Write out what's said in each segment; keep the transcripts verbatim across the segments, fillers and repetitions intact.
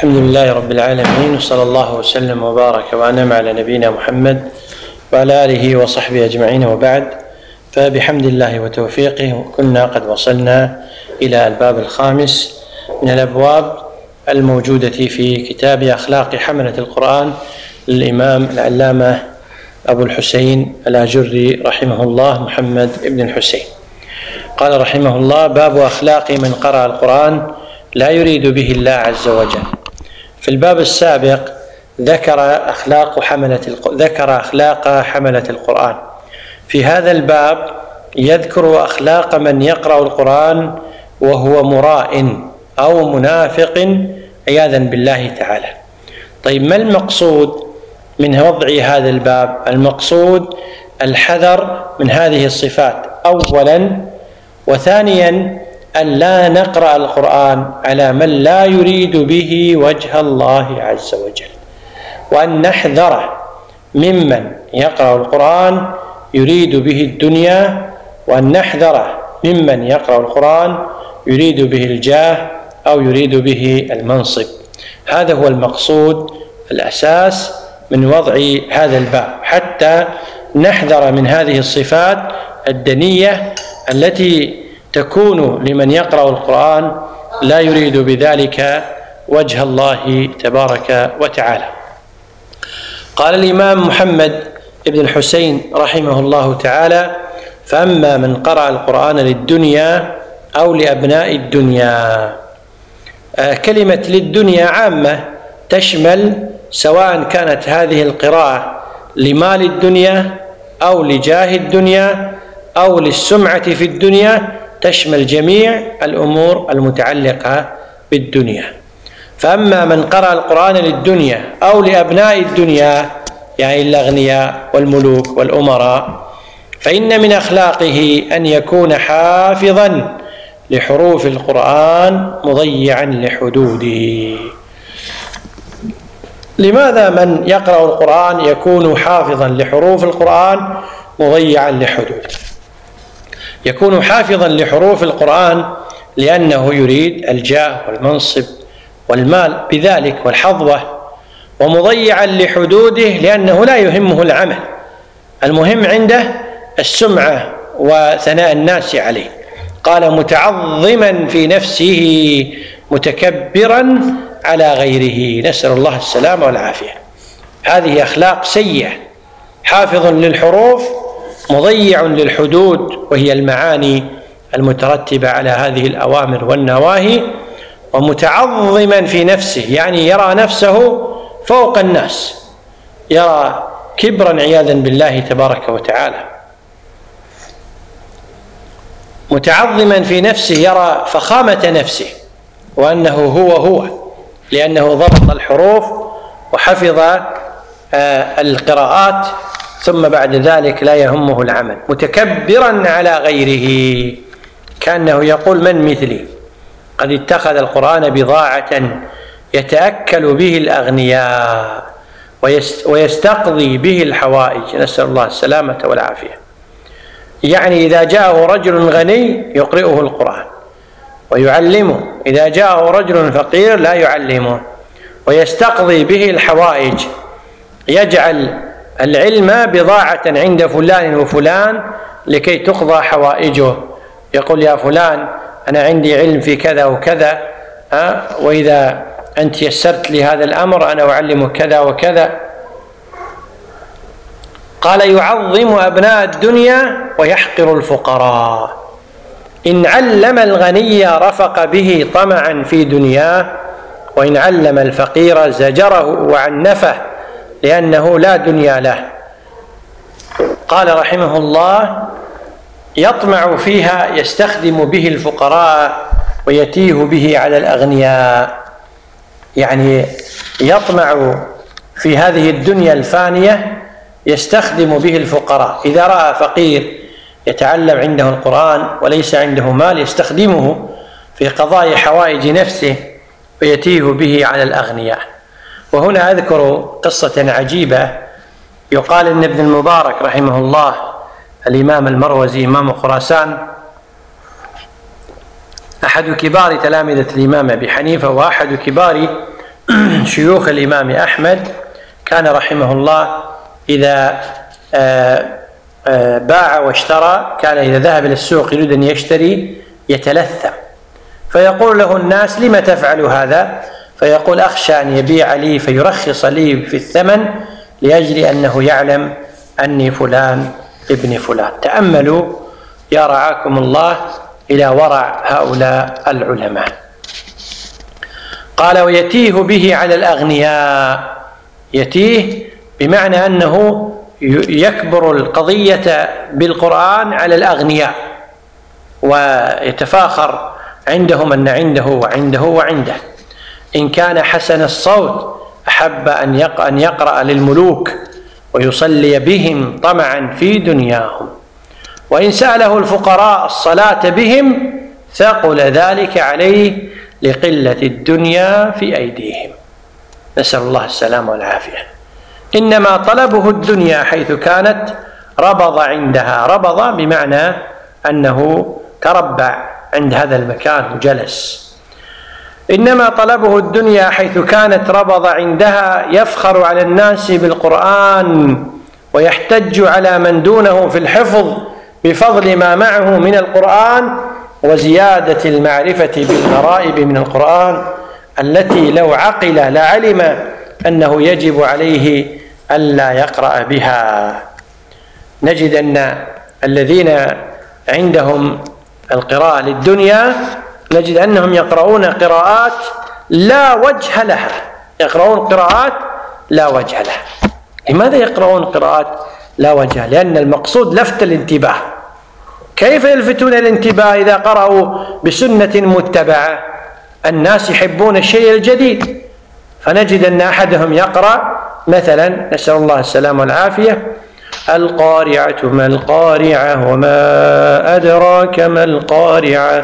الحمد لله رب العالمين، وصلى الله وسلم وبارك وأنعم على نبينا محمد وعلى آله وصحبه أجمعين، وبعد. فبحمد الله وتوفيقه كنا قد وصلنا إلى الباب الخامس من الأبواب الموجودة في كتاب أخلاق حملة القرآن للإمام العلامة أبو الحسين الآجري رحمه الله، محمد بن الحسين. قال رحمه الله: باب أخلاق من قرأ القرآن لا يريد به الله عز وجل. في الباب السابق ذكر أخلاق حملة ذكر أخلاق حملة القرآن. في هذا الباب يذكر أخلاق من يقرأ القرآن وهو مراء أو منافق عياذا بالله تعالى. طيب، ما المقصود من وضع هذا الباب؟ المقصود الحذر من هذه الصفات أولا، وثانيا أن لا نقرأ القرآن على من لا يريد به وجه الله عز وجل، وأن نحذر ممن يقرأ القرآن يريد به الدنيا، وأن نحذر ممن يقرأ القرآن يريد به الجاه أو يريد به المنصب. هذا هو المقصود الأساس من وضع هذا الباب، حتى نحذر من هذه الصفات الدنية التي تكون لمن يقرأ القرآن لا يريد بذلك وجه الله تبارك وتعالى. قال الإمام محمد بن الحسين رحمه الله تعالى: فأما من قرأ القرآن للدنيا أو لأبناء الدنيا. آه كلمة للدنيا عامة، تشمل سواء كانت هذه القراءة لمال الدنيا أو لجاه الدنيا أو للسمعة في الدنيا، تشمل جميع الأمور المتعلقة بالدنيا. فأما من قرأ القرآن للدنيا أو لأبناء الدنيا، يعني الأغنياء والملوك والأمراء، فإن من أخلاقه أن يكون حافظا لحروف القرآن مضيعا لحدوده. لماذا من يقرأ القرآن يكون حافظا لحروف القرآن مضيعا لحدوده؟ يكون حافظا لحروف القرآن لأنه يريد الجاه والمنصب والمال بذلك والحظوة، ومضيعا لحدوده لأنه لا يهمه العمل، المهم عنده السمعة وثناء الناس عليه. قال: متعظما في نفسه متكبرا على غيره. نسأل الله السلامة والعافية. هذه أخلاق سيئة. حافظ للحروف مضيع للحدود، وهي المعاني المترتبة على هذه الأوامر والنواهي. ومتعظما في نفسه يعني يرى نفسه فوق الناس، يرى كبرا عياذا بالله تبارك وتعالى. متعظما في نفسه يرى فخامة نفسه وأنه هو هو، لأنه ضبط الحروف وحفظ القراءات، ثم بعد ذلك لا يهمه العمل. متكبرا على غيره، كأنه يقول: من مثلي؟ قد اتخذ القرآن بضاعة يتأكل به الأغنياء ويستقضي به الحوائج. نسأل الله السلامة والعافية. يعني إذا جاءه رجل غني يقرئه القرآن ويعلمه، إذا جاءه رجل فقير لا يعلمه، ويستقضي به الحوائج، يجعل العلم بضاعة عند فلان وفلان لكي تقضى حوائجه. يقول: يا فلان أنا عندي علم في كذا وكذا، أه؟ وإذا أنت يسرت لي هذا الأمر أنا أعلمك كذا وكذا. قال: يعظم أبناء الدنيا ويحقر الفقراء. إن علم الغني رفق به طمعا في دنياه، وإن علم الفقير زجره وعنفه لأنه لا دنيا له. قال رحمه الله: يطمع فيها، يستخدم به الفقراء ويتيه به على الأغنياء. يعني يطمع في هذه الدنيا الفانية، يستخدم به الفقراء. إذا رأى فقير يتعلم عنده القرآن وليس عنده مال، يستخدمه في قضاء حوائج نفسه ويتيه به على الأغنياء. وهنا أذكر قصة عجيبة. يقال إن ابن المبارك رحمه الله، الإمام المروزي إمام خراسان، أحد كبار تلامذة الإمام أبي حنيفة وأحد كبار شيوخ الإمام أحمد كان رحمه الله إذا باع واشترى كان إذا ذهب إلى السوق يريد أن يشتري يتلثم، فيقول له الناس: لم تفعل هذا؟ فيقول: أخشى أن يبيع لي فيرخص لي في الثمن لأجل أنه يعلم أني فلان ابن فلان. تأملوا يا رعاكم الله إلى ورع هؤلاء العلماء. قال: ويتيه به على الأغنياء. يتيه بمعنى أنه يكبر القضية بالقرآن على الأغنياء ويتفاخر عندهم أن عنده وعنده وعنده. إن كان حسن الصوت أحب أن يقرأ للملوك ويصلي بهم طمعا في دنياهم، وإن سأله الفقراء الصلاة بهم ثقل ذلك عليه لقلة الدنيا في أيديهم. نسأل الله السلامة والعافية. إنما طلبه الدنيا حيث كانت ربض عندها. ربض بمعنى أنه تربع عند هذا المكان وجلس. إنما طلبه الدنيا حيث كانت ربض عندها، يفخر على الناس بالقرآن ويحتج على من دونه في الحفظ بفضل ما معه من القرآن وزيادة المعرفة بالغرائب من القرآن التي لو عقل لعلم أنه يجب عليه ألا يقرأ بها. نجد أن الذين عندهم القراءة للدنيا نجد أنهم يقرؤون قراءات لا وجه لها. يقرؤون قراءات لا وجه لها. لماذا يقرؤون قراءات لا وجه؟ لأن المقصود لفت الانتباه. كيف يلفتون الانتباه إذا قرأوا بسنة متبعة؟ الناس يحبون الشيء الجديد، فنجد أن أحدهم يقرأ مثلا، نسأل الله السلامة والعافية: القارعة ما القارعة وما أدراك ما القارعة.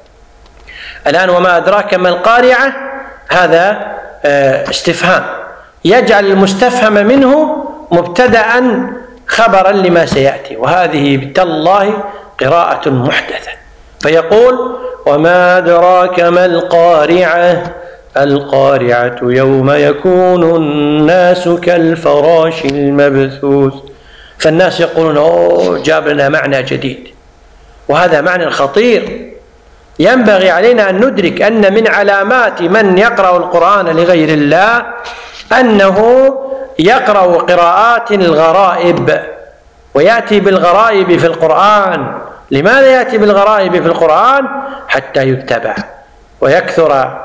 الآن وما أدراك ما القارعة هذا استفهام، يجعل المستفهم منه مبتدأ خبرا لما سيأتي، وهذه تالله قراءة محدثة. فيقول: وما أدراك ما القارعة القارعة يوم يكون الناس كالفراش المبثوث. فالناس يقولون: أوه جاب لنا معنى جديد، وهذا معنى خطير. ينبغي علينا أن ندرك أن من علامات من يقرأ القرآن لغير الله أنه يقرأ قراءات الغرائب، ويأتي بالغرائب في القرآن. لماذا يأتي بالغرائب في القرآن؟ حتى يتبع ويكثر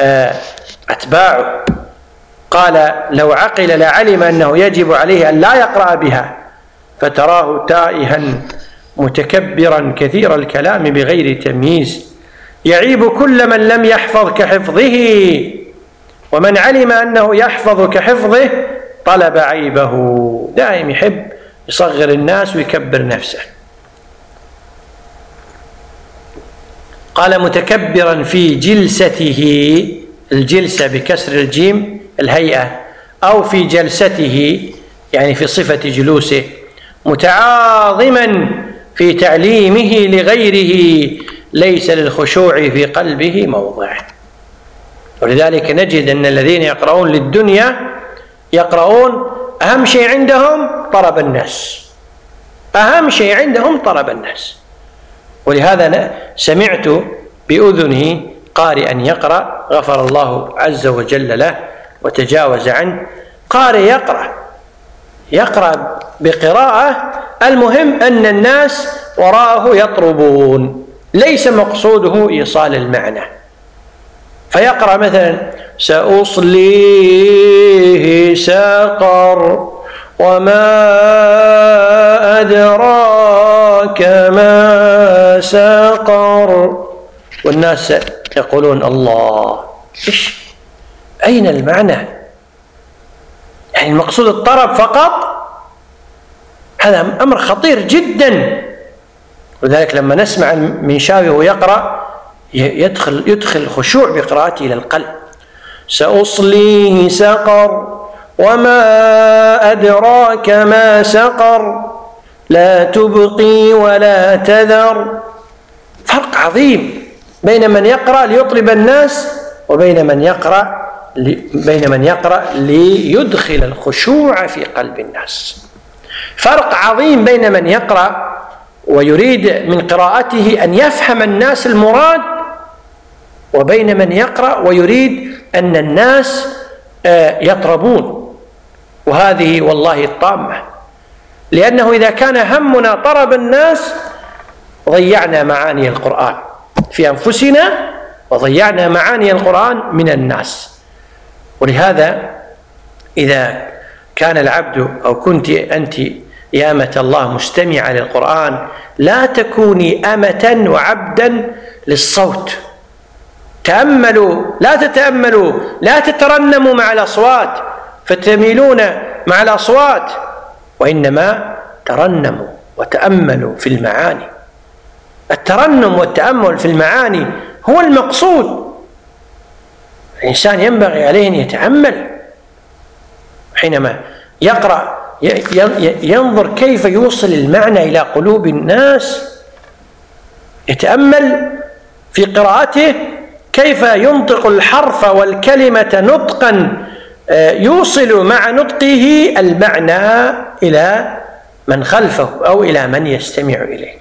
أتباعه. قال: لو عقل لعلم أنه يجب عليه أن لا يقرأ بها، فتراه تائها متكبرا كثير الكلام بغير تمييز، يعيب كل من لم يحفظ كحفظه، ومن علم أنه يحفظ كحفظه طلب عيبه. دائم يحب يصغر الناس ويكبر نفسه. قال: متكبرا في جلسته، الجلسة بكسر الجيم الهيئة، أو في جلسته يعني في صفة جلوسه، متعاظما في تعليمه لغيره، ليس للخشوع في قلبه موضع. ولذلك نجد أن الذين يقرؤون للدنيا يقرؤون أهم شيء عندهم طلب الناس، أهم شيء عندهم طلب الناس. ولهذا سمعت بأذنه قارئا يقرأ غفر الله عز وجل له وتجاوز عنه، قارئ يقرأ يقرأ بقراءة، المهم أن الناس وراءه يطربون، ليس مقصوده إيصال المعنى. فيقرأ مثلا: سأصليه سقر وما أدراك ما سقر، والناس يقولون: الله، إيش أين المعنى؟ يعني المقصود الطرب فقط؟ هذا أمر خطير جدا. ولذلك لما نسمع المنشاوي ويقرأ يدخل يدخل خشوع بقراءته إلى القلب. سأصليه سقر وما أدراك ما سقر لا تبقي ولا تذر. فرق عظيم بين من يقرأ ليطلب الناس وبين من يقرأ بين من يقرأ ليدخل الخشوع في قلب الناس. فرق عظيم بين من يقرأ ويريد من قراءته أن يفهم الناس المراد، وبين من يقرأ ويريد أن الناس يطربون، وهذه والله الطامة، لأنه إذا كان همنا طرب الناس ضيعنا معاني القرآن في أنفسنا وضيعنا معاني القرآن من الناس. ولهذا إذا كان العبد أو كنت أنت يا أمة الله مستمعة للقرآن، لا تكوني أمة وعبدا للصوت. تأملوا، لا تتأملوا، لا تترنموا مع الأصوات فتميلون مع الأصوات، وإنما ترنموا وتأملوا في المعاني. الترنم والتأمل في المعاني هو المقصود. الإنسان ينبغي عليه أن يتأمل حينما يقرأ، ينظر كيف يوصل المعنى إلى قلوب الناس، يتأمل في قراءته كيف ينطق الحرف والكلمة نطقا يوصل مع نطقه المعنى إلى من خلفه أو إلى من يستمع إليه.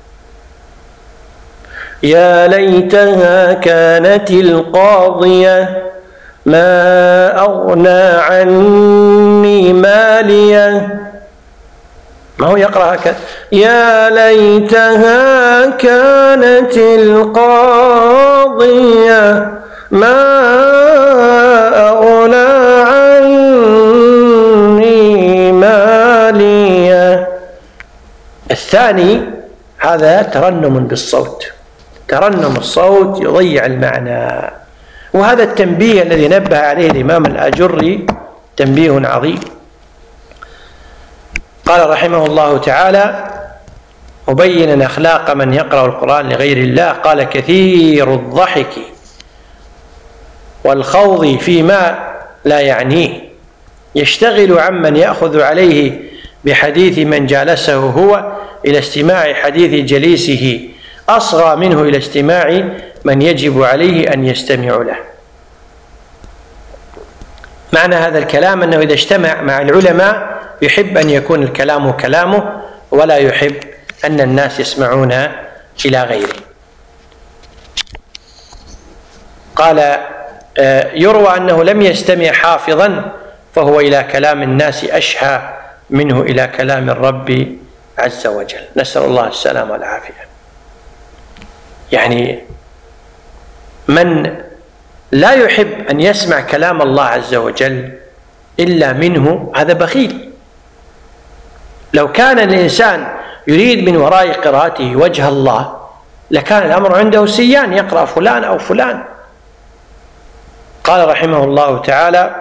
يا ليتها كانت القاضية ما أغنى عني مالية. ما هو يقرأ هكذا؟ يا ليتها كانت القاضية ما أغنى عني مالية. الثاني هذا ترنم بالصوت، ترنم الصوت يضيع المعنى. وهذا التنبيه الذي نبه عليه الإمام الآجري تنبيه عظيم. قال رحمه الله تعالى مبينا أخلاق من يقرأ القرآن لغير الله، قال كثير الضحك والخوض فيما لا يعنيه، يشتغل عمن يأخذ عليه بحديث من جالسه هو إلى استماع حديث جليسه، أصغى منه إلى استماع من يجب عليه أن يستمع له. معنى هذا الكلام أنه إذا اجتمع مع العلماء يحب أن يكون الكلام كلامه، ولا يحب أن الناس يسمعون إلى غيره. قال يروى أنه لم يستمع حافظا فهو إلى كلام الناس أشهى منه إلى كلام الرب عز وجل. نسأل الله السلامة والعافية. يعني من لا يحب أن يسمع كلام الله عز وجل إلا منه هذا بخيل. لو كان الإنسان يريد من وراء قراءته وجه الله لكان الأمر عنده سيان، يقرأ فلان أو فلان. قال رحمه الله تعالى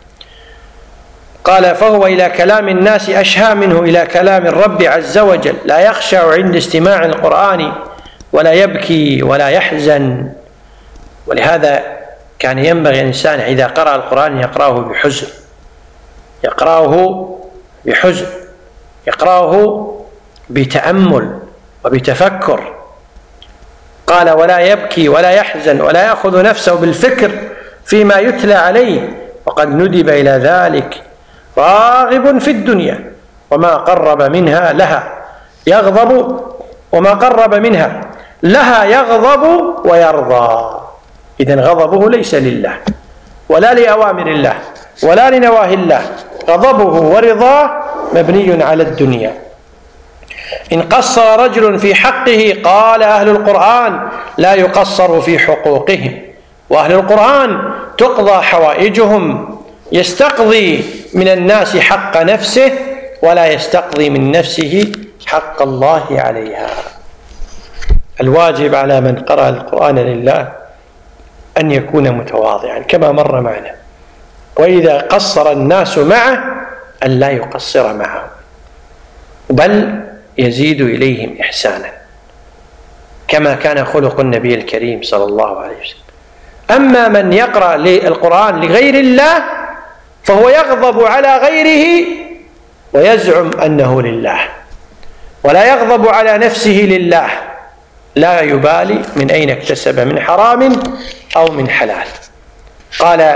قال فهو إلى كلام الناس أشهى منه إلى كلام الرب عز وجل، لا يخشع عند استماع القرآن ولا يبكي ولا يحزن. ولهذا كان ينبغي الإنسان إذا قرأ القرآن يقرأه بحزن، يقرأه بحزن، يقرأه بتأمل وبتفكر. قال ولا يبكي ولا يحزن ولا يأخذ نفسه بالفكر فيما يتلى عليه، وقد ندب إلى ذلك، راغب في الدنيا وما قرب منها لها يغضب وما قرب منها لها يغضب ويرضى. إذن غضبه ليس لله ولا لأوامر الله ولا لنواهي الله، غضبه ورضاه مبني على الدنيا. إن قصر رجل في حقه قال أهل القرآن لا يقصر في حقوقهم، وأهل القرآن تقضى حوائجهم، يستقضي من الناس حق نفسه ولا يستقضي من نفسه حق الله عليها. الواجب على من قرأ القرآن لله أن يكون متواضعا كما مر معنا، وإذا قصر الناس معه أن لا يقصر معهم بل يزيد إليهم إحسانا كما كان خلق النبي الكريم صلى الله عليه وسلم. أما من يقرأ القرآن لغير الله فهو يغضب على غيره ويزعم أنه لله، ولا يغضب على نفسه لله، لا يبالي من أين اكتسب من حرام أو من حلال. قال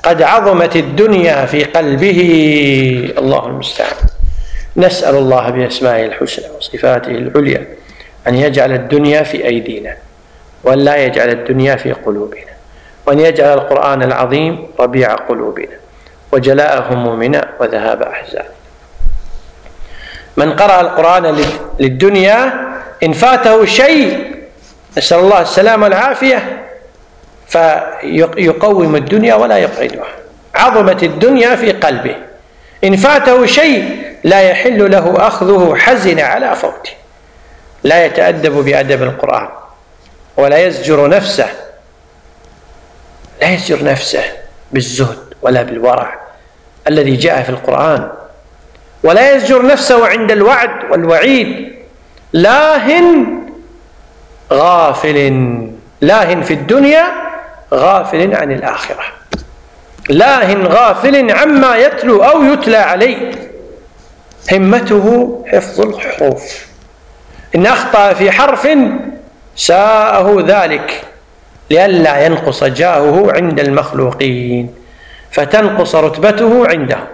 قد عظمت الدنيا في قلبه. الله المستعان. نسأل الله بأسمائه الحسنى وصفاته العليا أن يجعل الدنيا في أيدينا، وأن لا يجعل الدنيا في قلوبنا، وأن يجعل القرآن العظيم ربيع قلوبنا وجلاء همومنا وذهاب أحزاننا. من قرأ القرآن للدنيا إن فاته شيء، نسأل الله السلامة والعافية، فيقوم الدنيا ولا يبعدها. عظمت الدنيا في قلبه، إن فاته شيء لا يحل له أخذه، حزن على فوته. لا يتأدب بأدب القرآن، ولا يزجر نفسه لا يزجر نفسه بالزهد ولا بالورع الذي جاء في القرآن، ولا يزجر نفسه عند الوعد والوعيد. لاهٍ غافل، لاهٍ في الدنيا غافل عن الآخرة، لاهٍ غافل عما يتلو أو يتلى عليه، همته حفظ الحروف. إن أخطأ في حرف ساءه ذلك لئلا ينقص جاهه عند المخلوقين فتنقص رتبته عندهم،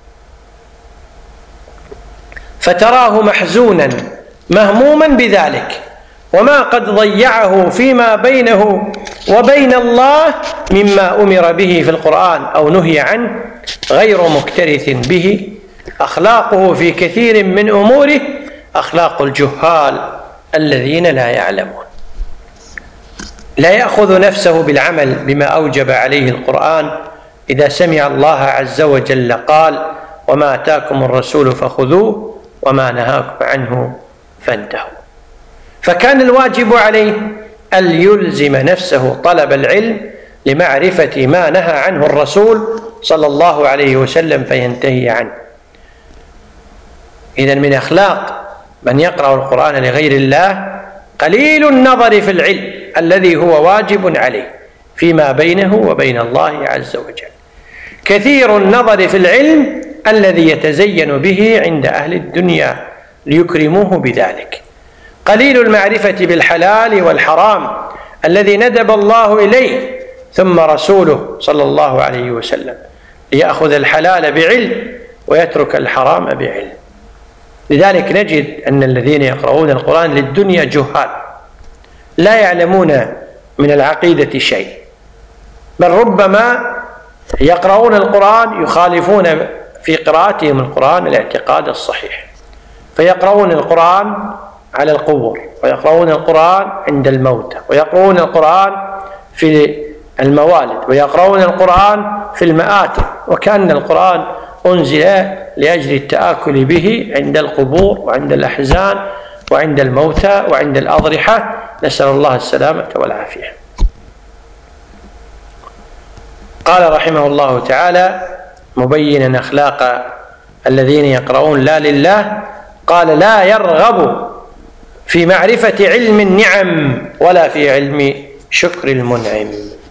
فتراه محزونا مهموما بذلك وما قد ضيعه فيما بينه وبين الله مما أمر به في القرآن أو نهي عنه، غير مكترث به. أخلاقه في كثير من أموره أخلاق الجهال الذين لا يعلمون. لا يأخذ نفسه بالعمل بما أوجب عليه القرآن. إذا سمع الله عز وجل قال: وما آتاكم الرسول فخذوه وما نهاكم عنه فانتهوا. فكان الواجب عليه أن يلزم نفسه طلب العلم لمعرفة ما نهى عنه الرسول صلى الله عليه وسلم فينتهي عنه. إذن من أخلاق من يقرأ القرآن لغير الله قليل النظر في العلم الذي هو واجب عليه فيما بينه وبين الله عز وجل، كثير النظر في العلم الذي يتزين به عند أهل الدنيا ليكرموه بذلك، قليل المعرفة بالحلال والحرام الذي ندب الله إليه ثم رسوله صلى الله عليه وسلم ليأخذ الحلال بعلم ويترك الحرام بعلم. لذلك نجد أن الذين يقرؤون القرآن للدنيا جهال لا يعلمون من العقيدة شيء، بل ربما يقرؤون القرآن يخالفون في قراءتهم القرآن الاعتقاد الصحيح، فيقرؤون القرآن على القبور، ويقرؤون القرآن عند الموتى، ويقرؤون القرآن في الموالد، ويقرؤون القرآن في المآتم، وكأن القرآن أنزل لأجل التآكل به عند القبور وعند الأحزان وعند الموتى وعند الأضرحة، نسأل الله السلامة والعافية. قال رحمه الله تعالى مبينا أخلاق الذين يقرؤون لا لله، قال: لا يرغب في معرفة علم النعم ولا في علم شكر المنعم.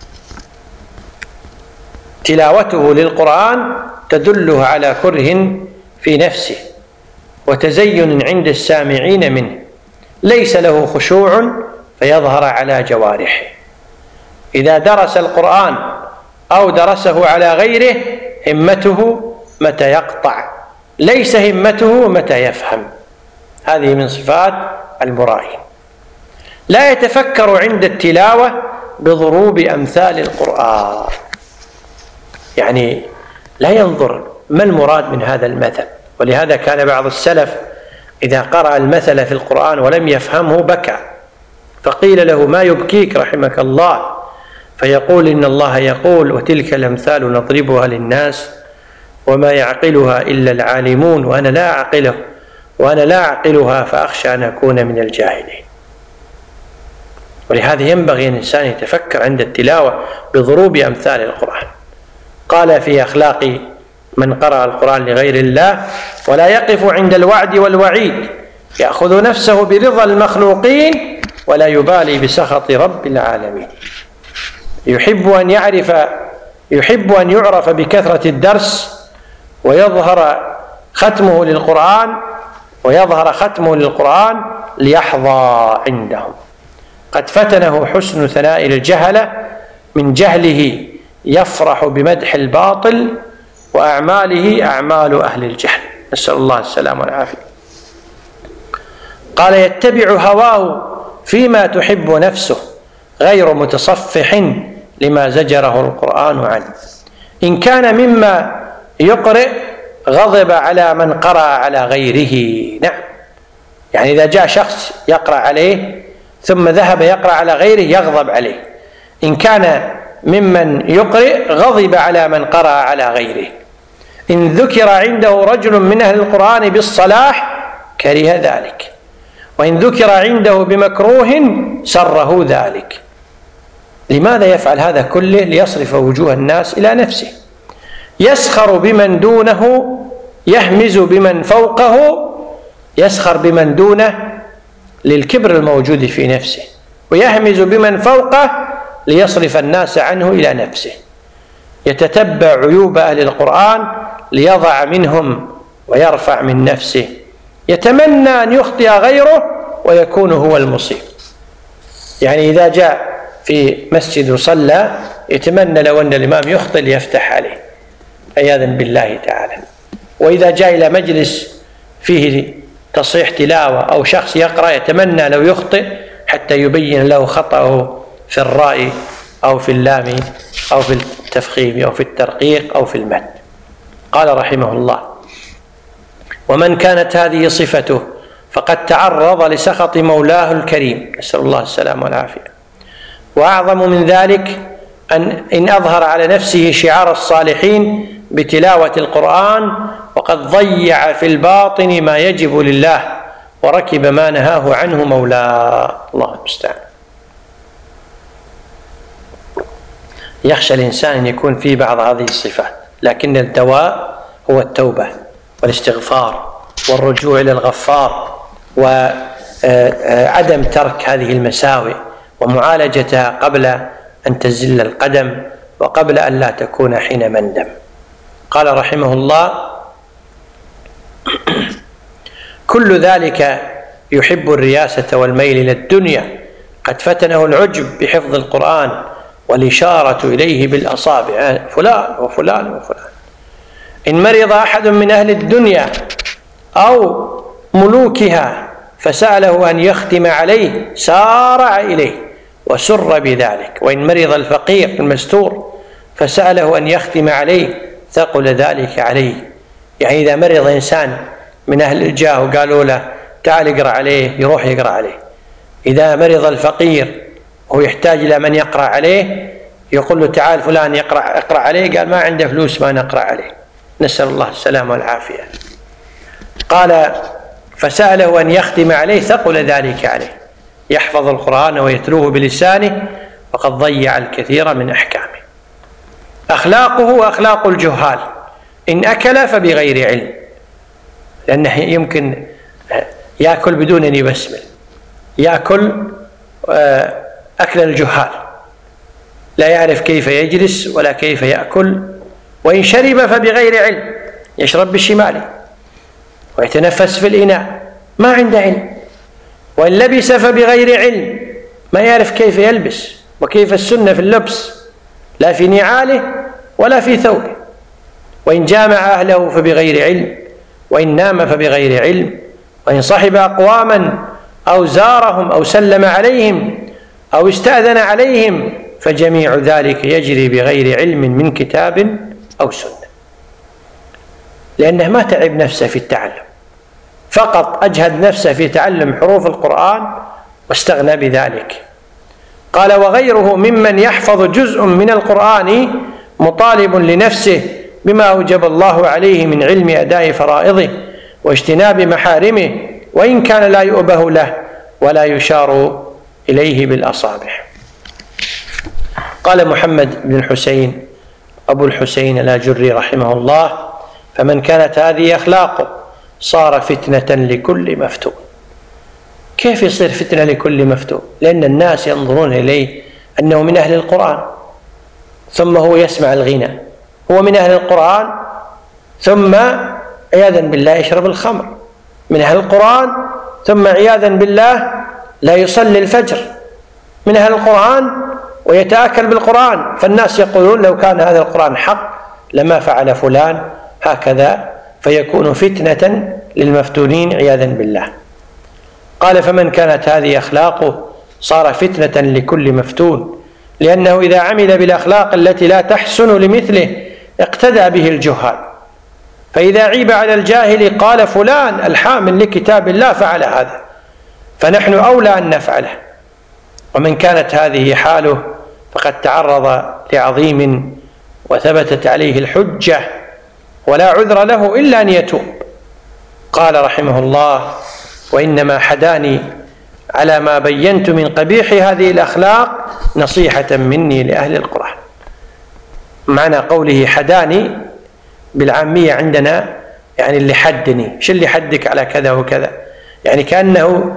تلاوته للقرآن تدله على كره في نفسه وتزين عند السامعين منه، ليس له خشوع فيظهر على جوارحه. إذا درس القرآن أو درسه على غيره همته متى يقطع، ليس همته متى يفهم. هذه من صفات المرائين. لا يتفكر عند التلاوة بضروب أمثال القرآن، يعني لا ينظر ما المراد من هذا المثل. ولهذا كان بعض السلف إذا قرأ المثل في القرآن ولم يفهمه بكى، فقيل له: ما يبكيك رحمك الله؟ فيقول: إن الله يقول: وتلك الأمثال نضربها للناس وما يعقلها إلا العالمون، وأنا لا أعقله وأنا لا أعقلها فأخشى أن أكون من الجاهلين. ولهذا ينبغي أن الإنسان يتفكر عند التلاوة بضروب أمثال القرآن. قال في أخلاق من قرأ القرآن لغير الله: ولا يقف عند الوعد والوعيد، يأخذ نفسه برضا المخلوقين ولا يبالي بسخط رب العالمين. يحب أن يعرف يحب أن يعرف بكثرة الدرس ويظهر ختمه للقرآن ويظهر ختمه للقرآن ليحظى عندهم. قد فتنه حسن ثناء الجهلة من جهله يفرح بمدح الباطل وأعماله أعمال أهل الجهل، نسأل الله السلامة والعافية. قال: يتبع هواه فيما تحب نفسه غير متصفح لما زجره القرآن عنه. إن كان مما يقرئ غضب على من قرأ على غيره. نعم، يعني إذا جاء شخص يقرأ عليه ثم ذهب يقرأ على غيره يغضب عليه. إن كان ممن يقرئ غضب على من قرأ على غيره. إن ذكر عنده رجل من أهل القرآن بالصلاح كره ذلك، وإن ذكر عنده بمكروه سره ذلك. لماذا يفعل هذا كله؟ ليصرف وجوه الناس إلى نفسه. يسخر بمن دونه، يهمز بمن فوقه، يسخر بمن دونه للكبر الموجود في نفسه، ويهمز بمن فوقه ليصرف الناس عنه إلى نفسه. يتتبع عيوب أهل القرآن ليضع منهم ويرفع من نفسه. يتمنى أن يخطئ غيره ويكون هو المصيب. يعني إذا جاء في مسجد وصلى يتمنى لو أن الإمام يخطئ ليفتح عليه عياذا بالله تعالى. وإذا جاء إلى مجلس فيه تصحيح تلاوة أو شخص يقرأ يتمنى لو يخطئ حتى يبين له خطأه في الراء أو في اللام أو في التفخيم أو في الترقيق أو في المد. قال رحمه الله: ومن كانت هذه صفته فقد تعرض لسخط مولاه الكريم، نسأل الله السلامة والعافية. وأعظم من ذلك أن إن أظهر على نفسه شعار الصالحين بتلاوة القرآن وقد ضيع في الباطن ما يجب لله وركب ما نهاه عنه مولاه. الله المستعان. يخشى الإنسان أن يكون فيه بعض هذه الصفات، لكن الدواء هو التوبة والاستغفار والرجوع إلى الغفار وعدم ترك هذه المساوئ ومعالجتها قبل أن تزل القدم وقبل أن لا تكون حين مندم. قال رحمه الله: كل ذلك يحب الرياسة والميل إلى الدنيا قد فتنه العجب بحفظ القرآن والإشارة إليه بالأصابع، فلان وفلان وفلان. إن مرض أحد من أهل الدنيا أو ملوكها فسأله أن يختم عليه سارع إليه وسر بذلك. وإن مرض الفقير المستور فسأله أن يختم عليه ثقل ذلك عليه. يعني إذا مرض إنسان من أهل الجاه وقالوا له تعال اقرأ عليه يروح يقرأ عليه. إذا مرض الفقير وهو يحتاج إلى من يقرأ عليه يقول له تعال فلان يقرأ اقرأ عليه، قال ما عنده فلوس ما نقرأ عليه، نسأل الله السلامة والعافية. قال: فسأله أن يختم عليه ثقل ذلك عليه، يحفظ القرآن ويتلوه بلسانه وقد ضيع الكثير من أحكامه. أخلاقه أخلاق الجهال، إن أكل فبغير علم، لأنه يمكن يأكل بدون أن يبسمل، يأكل أكل الجهال، لا يعرف كيف يجلس ولا كيف يأكل. وإن شرب فبغير علم، يشرب بالشمال ويتنفس في الإناء ما عنده علم. وإن لبس فبغير علم، ما يعرف كيف يلبس وكيف السنة في اللبس، لا في نعاله ولا في ثوبه. وإن جامع أهله فبغير علم، وإن نام فبغير علم، وإن صحب أقواما أو زارهم أو سلم عليهم أو استأذن عليهم فجميع ذلك يجري بغير علم من كتاب أو سنة، لأنه ما تعب نفسه في التعلم، فقط أجهد نفسه في تعلم حروف القرآن واستغنى بذلك. قال: وغيره ممن يحفظ جزء من القرآن مطالب لنفسه بما أوجب الله عليه من علم أداء فرائضه واجتناب محارمه، وإن كان لا يؤبه له ولا يشار إليه بالأصابع. قال محمد بن الحسين أبو الحسين الآجري رحمه الله: فمن كانت هذه أخلاقه صار فتنة لكل مفتون. كيف يصير فتنة لكل مفتون؟ لأن الناس ينظرون إليه أنه من أهل القرآن ثم هو يسمع الغنى، هو من أهل القرآن ثم عياذا بالله يشرب الخمر، من أهل القرآن ثم عياذا بالله لا يصلي الفجر، من أهل القرآن ويتآكل بالقرآن، فالناس يقولون لو كان هذا القرآن حق لما فعل فلان هكذا، فيكون فتنة للمفتونين عياذا بالله. قال: فمن كانت هذه أخلاقه صار فتنة لكل مفتون، لأنه إذا عمل بالأخلاق التي لا تحسن لمثله اقتدى به الجهال، فإذا عيب على الجاهل قال: فلان الحامل لكتاب الله فعل هذا، فنحن أولى أن نفعله. ومن كانت هذه حاله فقد تعرض لعظيم وثبتت عليه الحجة ولا عذر له إلا أن يتوب. قال رحمه الله: وإنما حداني على ما بينت من قبيح هذه الأخلاق نصيحة مني لأهل القرآن. معنى قوله حداني بالعامية عندنا يعني اللي حدني، شو اللي حدك على كذا وكذا، يعني كأنه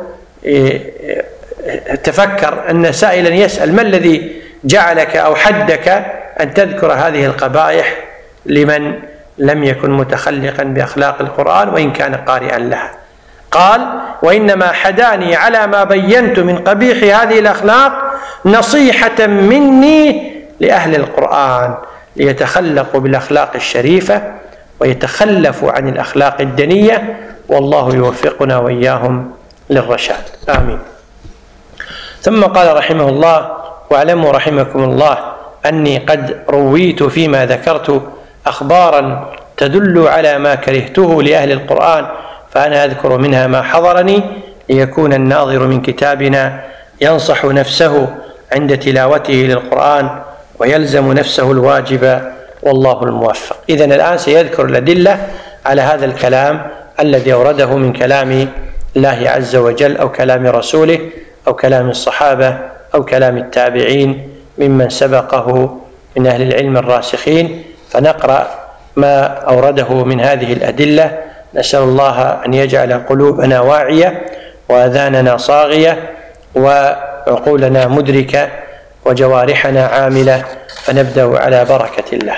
تفكر أن سائلا يسأل: ما الذي جعلك أو حدك أن تذكر هذه القبائح لمن لم يكن متخلقا بأخلاق القرآن وإن كان قارئا لها؟ قال: وإنما حداني على ما بينت من قبيح هذه الأخلاق نصيحة مني لأهل القرآن ليتخلقوا بالأخلاق الشريفة ويتخلفوا عن الأخلاق الدنية، والله يوفقنا وإياهم للرشاد، آمين. ثم قال رحمه الله: واعلموا رحمكم الله أني قد رويت فيما ذكرت أخبارا تدل على ما كرهته لأهل القرآن، فأنا أذكر منها ما حضرني ليكون الناظر من كتابنا ينصح نفسه عند تلاوته للقرآن ويلزم نفسه الواجب، والله الموفق. إذن الآن سيذكر الأدلة على هذا الكلام الذي أورده من كلام الله عز وجل أو كلام رسوله أو كلام الصحابة أو كلام التابعين ممن سبقه من أهل العلم الراسخين، فنقرأ ما أورده من هذه الأدلة. نسأل الله أن يجعل قلوبنا واعية وأذاننا صاغية وعقولنا مدركة وجوارحنا عاملة، فنبدأ على بركة الله.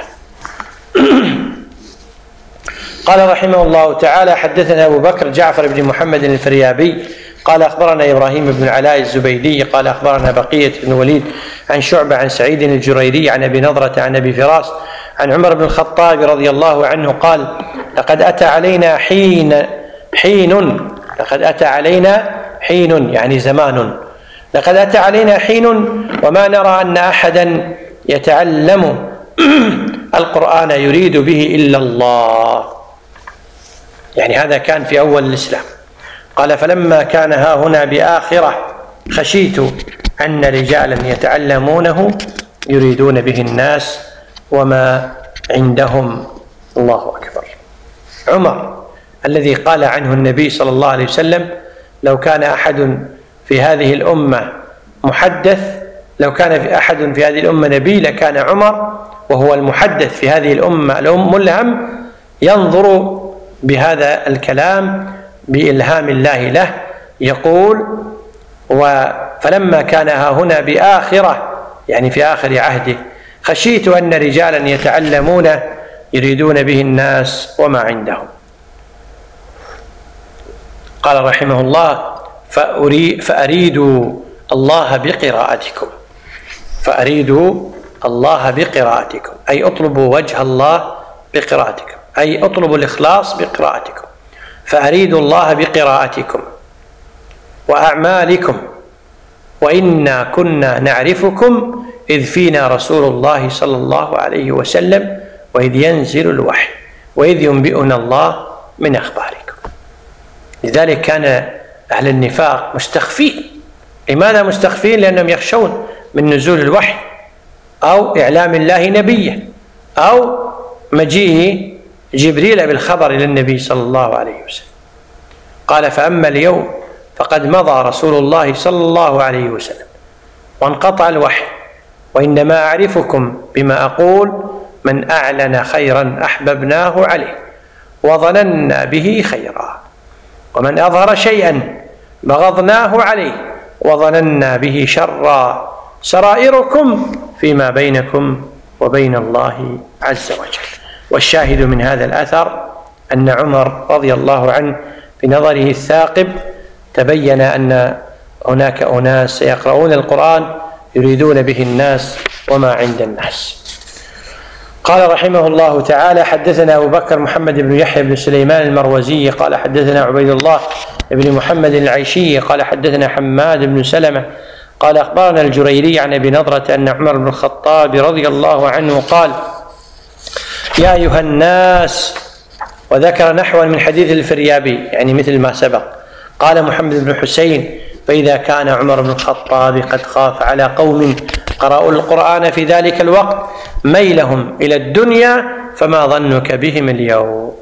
قال رحمه الله تعالى: حدثنا أبو بكر جعفر بن محمد الفريابي قال أخبرنا إبراهيم بن علاء الزبيدي قال أخبرنا بقية بن وليد عن شعبة عن سعيد الجريري عن أبي نضرة عن أبي فراس عن عمر بن الخطاب رضي الله عنه قال: لقد أتى علينا حين حين لقد أتى علينا حين يعني زمان لقد أتى علينا حين وما نرى أن أحدا يتعلم القرآن يريد به إلا الله. يعني هذا كان في أول الإسلام. قال: فلما كان ها هنا بآخرة خشيت أن رجالا يتعلمونه يريدون به الناس وما عندهم. الله أكبر. عمر الذي قال عنه النبي صلى الله عليه وسلم: لو كان أحد في هذه الأمة محدث لو كان في أحد في هذه الأمة نبي لكان عمر، وهو المحدث في هذه الأمة الأم ملهم ينظر بهذا الكلام بإلهام الله له. يقول: فلما كان ها هنا بآخرة يعني في آخر عهده خشيت أن رجالا يتعلمون يريدون به الناس وما عندهم. قال رحمه الله: فأريدوا الله بقراءتكم فأريدوا الله بقراءتكم أي اطلبوا وجه الله بقراءتكم، أي اطلبوا الإخلاص بقراءتكم. فأريدوا الله بقراءتكم وأعمالكم، وإنا كنا نعرفكم إذ فينا رسول الله صلى الله عليه وسلم وإذ ينزل الوحي وإذ ينبئنا الله من أخباركم. لذلك كان أهل النفاق مستخفين. لماذا مستخفين؟ لأنهم يخشون من نزول الوحي أو إعلام الله نبيه أو مجيء جبريل بالخبر للنبي صلى الله عليه وسلم. قال: فأما اليوم فقد مضى رسول الله صلى الله عليه وسلم وانقطع الوحي، وإنما أعرفكم بما أقول: من أعلن خيرا أحببناه عليه وظننا به خيرا، ومن أظهر شيئا بغضناه عليه وظننا به شرا، سرائركم فيما بينكم وبين الله عز وجل. والشاهد من هذا الأثر أن عمر رضي الله عنه بنظره الثاقب تبين أن هناك أناس سيقرؤون القرآن يريدون به الناس وما عند الناس. قال رحمه الله تعالى: حدثنا أبو بكر محمد بن يحيى بن سليمان المروزي قال حدثنا عبيد الله بن محمد العيشي قال حدثنا حماد بن سلمة قال أخبرنا الجريري عن أبي نضرة أن عمر بن الخطاب رضي الله عنه قال: يا أيها الناس، وذكر نحوا من حديث الفريابي يعني مثل ما سبق. قال محمد بن حسين: فإذا كان عمر بن الخطاب قد خاف على قوم قرأوا القرآن في ذلك الوقت ميلهم إلى الدنيا فما ظنك بهم اليوم.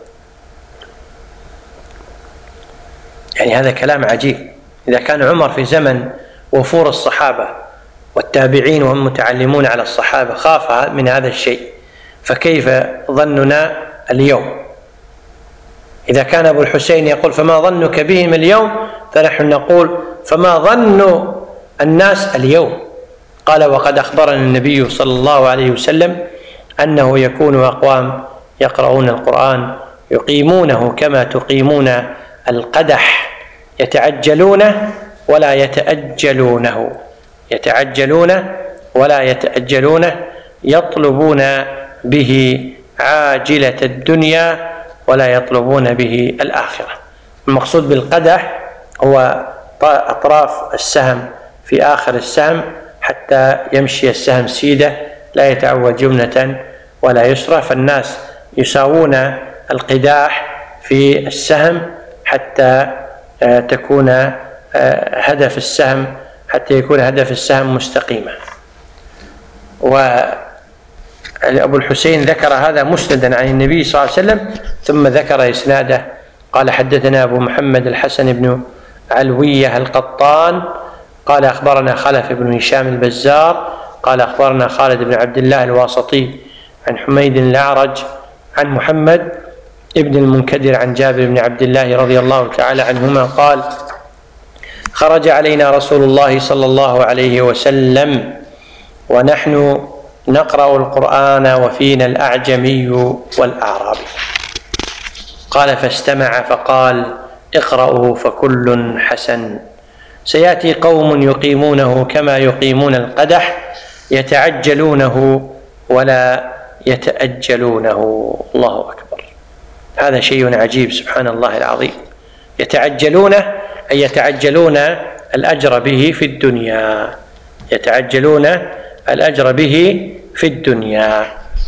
يعني هذا كلام عجيب. إذا كان عمر في زمن وفور الصحابة والتابعين وهم متعلمون على الصحابة خاف من هذا الشيء، فكيف ظننا اليوم؟ إذا كان أبو الحسين يقول فما ظنك بهم اليوم، فنحن نقول فما ظن الناس اليوم؟ قال: وقد أخبرنا النبي صلى الله عليه وسلم أنه يكون أقوام يقرؤون القرآن يقيمونه كما تقيمون القدح، يتعجلونه ولا يتأجلونه يتعجلون ولا يتأجلونه يطلبون به عاجلة الدنيا ولا يطلبون به الآخرة. المقصود بالقدح هو أطراف السهم في آخر السهم حتى يمشي السهم سيدة لا يتعوج يمنة ولا يسرى، فالناس يساوون القداح في السهم حتى تكون هدف السهم حتى يكون هدف السهم مستقيما. وأبو الحسين ذكر هذا مسندا عن النبي صلى الله عليه وسلم ثم ذكر إسناده. قال: حدثنا أبو محمد الحسن بن علوية القطان قال أخبرنا خلف بن هشام البزار قال أخبرنا خالد بن عبد الله الواسطي عن حميد الأعرج عن محمد ابن المنكدر عن جابر بن عبد الله رضي الله تعالى عنهما قال: خرج علينا رسول الله صلى الله عليه وسلم ونحن نقرأ القرآن وفينا الأعجمي والأعرابي. قال: فاستمع فقال: اقرأوا فكل حسن، سيأتي قوم يقيمونه كما يقيمون القدح يتعجلونه ولا يتأجلونه. الله أكبر، هذا شيء عجيب سبحان الله العظيم. يتعجلونه أي يتعجلون الأجر به في الدنيا يتعجلون الأجر به في الدنيا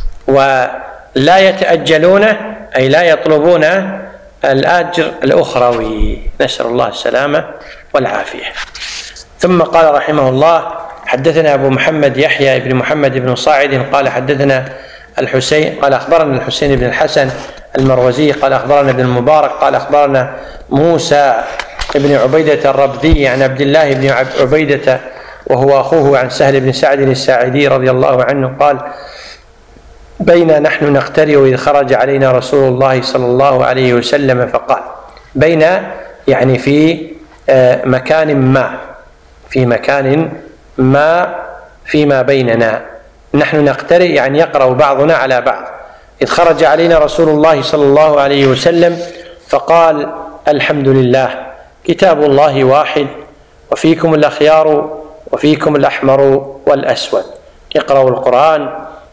ولا يتأجلونه أي لا يطلبون الأجر الأخروي، نسأل الله السلامة والعافية. ثم قال رحمه الله: حدثنا أبو محمد يحيى بن محمد بن صاعد قال حدثنا الحسين قال أخبرنا الحسين بن الحسن المروزي قال أخبرنا ابن المبارك قال أخبرنا موسى بن عبيدة الربذي عن عبد الله بن عبيدة وهو أخوه عن سهل بن سعد الساعدي رضي الله عنه قال: بين نحن نقترئ إذ خرج علينا رسول الله صلى الله عليه وسلم فقال. بين يعني في مكان ما في مكان ما فيما بيننا، نحن نقترئ يعني يقرأ بعضنا على بعض. إذ خرج علينا رسول الله صلى الله عليه وسلم فقال: الحمد لله، كتاب الله واحد وفيكم الأخيار وفيكم الأحمر والأسود. اقرأوا القرآن،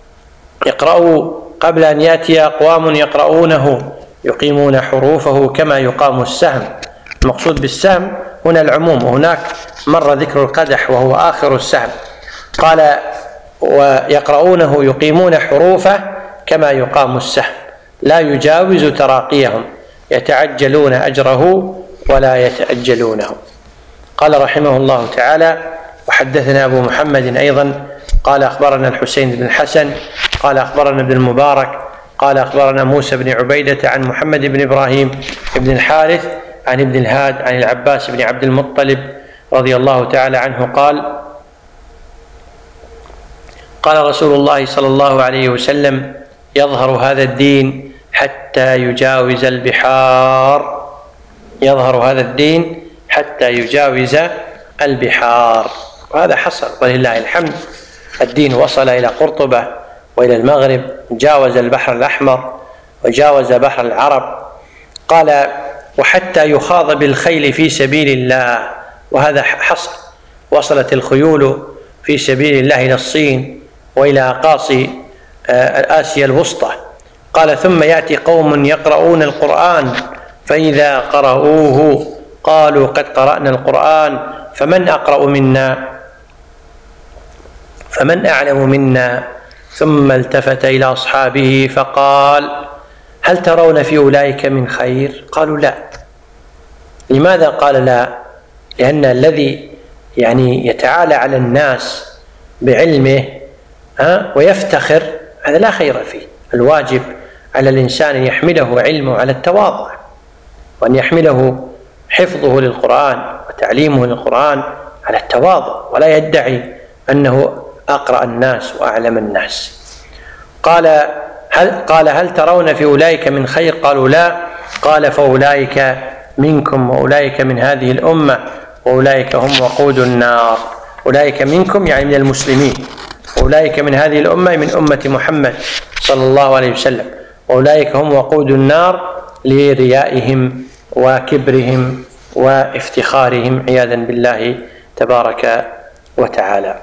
اقرأوا قبل أن يأتي أقوام يقرؤونه يقيمون حروفه كما يقام السهم. المقصود بالسهم هنا العموم، وهناك مر ذكر القدح وهو آخر السهم. قال: ويقرؤونه يقيمون حروفه كما يقام السهم لا يجاوز تراقيهم يتعجلون أجره ولا يتأجلونه. قال رحمه الله تعالى: وحدثنا أبو محمد أيضا قال أخبرنا الحسين بن الحسن قال أخبرنا ابن المبارك قال أخبرنا موسى بن عبيدة عن محمد بن إبراهيم بن الحارث عن ابن الهاد عن العباس بن عبد المطلب رضي الله تعالى عنه قال: قال رسول الله صلى الله عليه وسلم: يظهر هذا الدين حتى يجاوز البحار يظهر هذا الدين حتى يجاوز البحار. وهذا حصل ولله الحمد، الدين وصل إلى قرطبة وإلى المغرب، جاوز البحر الأحمر وجاوز بحر العرب. قال: وحتى يخاض بالخيل في سبيل الله، وهذا حصل، وصلت الخيول في سبيل الله إلى الصين وإلى أقاصي آسيا الوسطى. قال: ثم يأتي قوم يقرؤون القرآن فإذا قرؤوه قالوا: قد قرأنا القرآن فمن أقرأ منا فمن أعلم منا. ثم التفت إلى أصحابه فقال: هل ترون في أولئك من خير؟ قالوا: لا. لماذا قال لا؟ لأن الذي يعني يتعالى على الناس بعلمه ها ويفتخر هذا لا خير فيه. الواجب على الإنسان أن يحمله علمه على التواضع، وأن يحمله حفظه للقرآن وتعليمه للقرآن على التواضع، ولا يدعي أنه أقرأ الناس وأعلم الناس. قال: هل قال هل ترون في أولئك من خير؟ قالوا: لا. قال: فأولئك منكم وأولئك من هذه الأمة وأولئك هم وقود النار. أولئك منكم يعني من المسلمين، أولئك من هذه الأمة من أمة محمد صلى الله عليه وسلم، وأولئك هم وقود النار لريائهم وكبرهم وافتخارهم عياذا بالله تبارك وتعالى.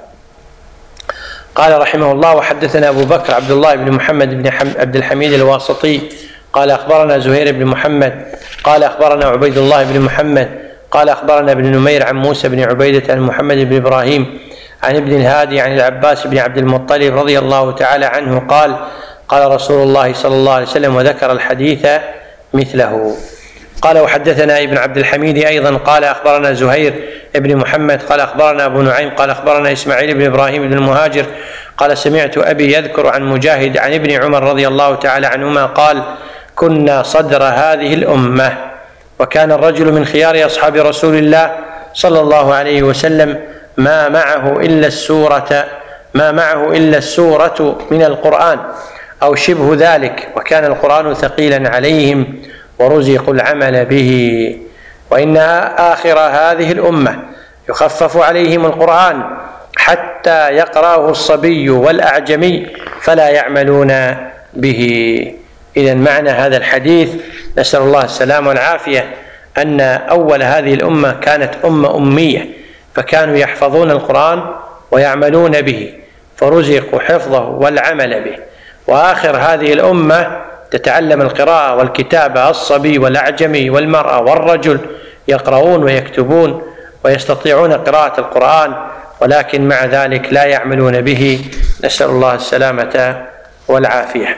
قال رحمه الله: وحدثنا أبو بكر عبد الله بن محمد بن عبد الحميد الواسطي قال: أخبرنا زهير بن محمد قال: أخبرنا عبيد الله بن محمد قال: أخبرنا ابن نمير عن موسى بن عبيدة عن محمد بن إبراهيم عن ابن الهادي عن العباس بن عبد المطلب رضي الله تعالى عنه قال: قال رسول الله صلى الله عليه وسلم، وذكر الحديث مثله. قال: وحدثنا ابن عبد الحميد أيضا قال: أخبرنا زهير بن محمد قال: أخبرنا أبو نعيم قال: أخبرنا إسماعيل بن إبراهيم بن المهاجر قال: سمعت أبي يذكر عن مجاهد عن ابن عمر رضي الله تعالى عنهما قال: كنا صدر هذه الأمة، وكان الرجل من خيار أصحاب رسول الله صلى الله عليه وسلم ما معه إلا السورة ما معه إلا السورة من القرآن أو شبه ذلك، وكان القرآن ثقيلا عليهم ورزقوا العمل به. وإن آخر هذه الأمة يخفف عليهم القرآن حتى يقرأه الصبي والأعجمي فلا يعملون به. إذن معنى هذا الحديث نسأل الله السلامة والعافية أن أول هذه الأمة كانت أمة أمية، فكانوا يحفظون القرآن ويعملون به فرزقوا حفظه والعمل به. وآخر هذه الأمة تتعلم القراءة والكتابة الصبي والأعجمي والمرأة والرجل يقرؤون ويكتبون ويستطيعون قراءة القرآن، ولكن مع ذلك لا يعملون به، نسأل الله السلامة والعافية.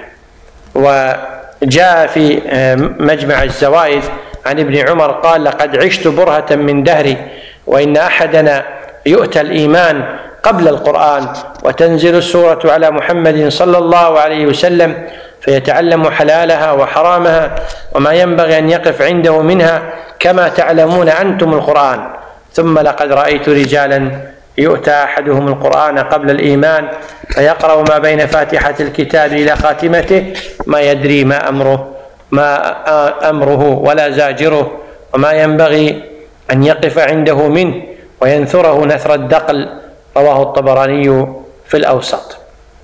وجاء في مجمع الزوائد عن ابن عمر قال: لقد عشت برهة من دهري، وإن أحدنا يؤتى الإيمان قبل القرآن وتنزل السورة على محمد صلى الله عليه وسلم فيتعلم حلالها وحرامها وما ينبغي أن يقف عنده منها كما تعلمون أنتم القرآن، ثم لقد رأيت رجالا يؤتى أحدهم القرآن قبل الإيمان فيقرأ ما بين فاتحة الكتاب إلى خاتمته ما يدري ما أمره ما أمره ولا زاجره وما ينبغي أن يقف عنده منه وينثره نثر الدقل. رواه الطبراني في الأوسط.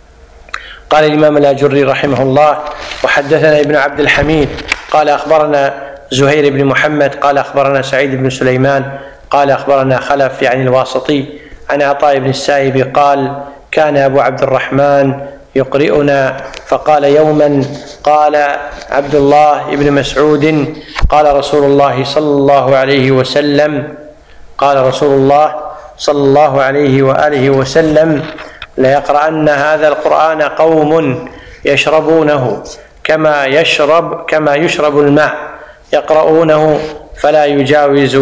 قال الإمام الأجري رحمه الله: وحدثنا ابن عبد الحميد قال: أخبرنا زهير بن محمد قال: أخبرنا سعيد بن سليمان قال: أخبرنا خلف يعني الواسطي عن عطاء بن السائب قال: كان أبو عبد الرحمن يقرئنا فقال يوما: قال عبد الله بن مسعود: قال رسول الله صلى الله عليه وسلم قال رسول الله صلى الله عليه وآله وسلم: ليقرأن هذا القرآن قوم يشربونه كما يشرب كما يشرب الماء، يقرؤونه فلا يجاوز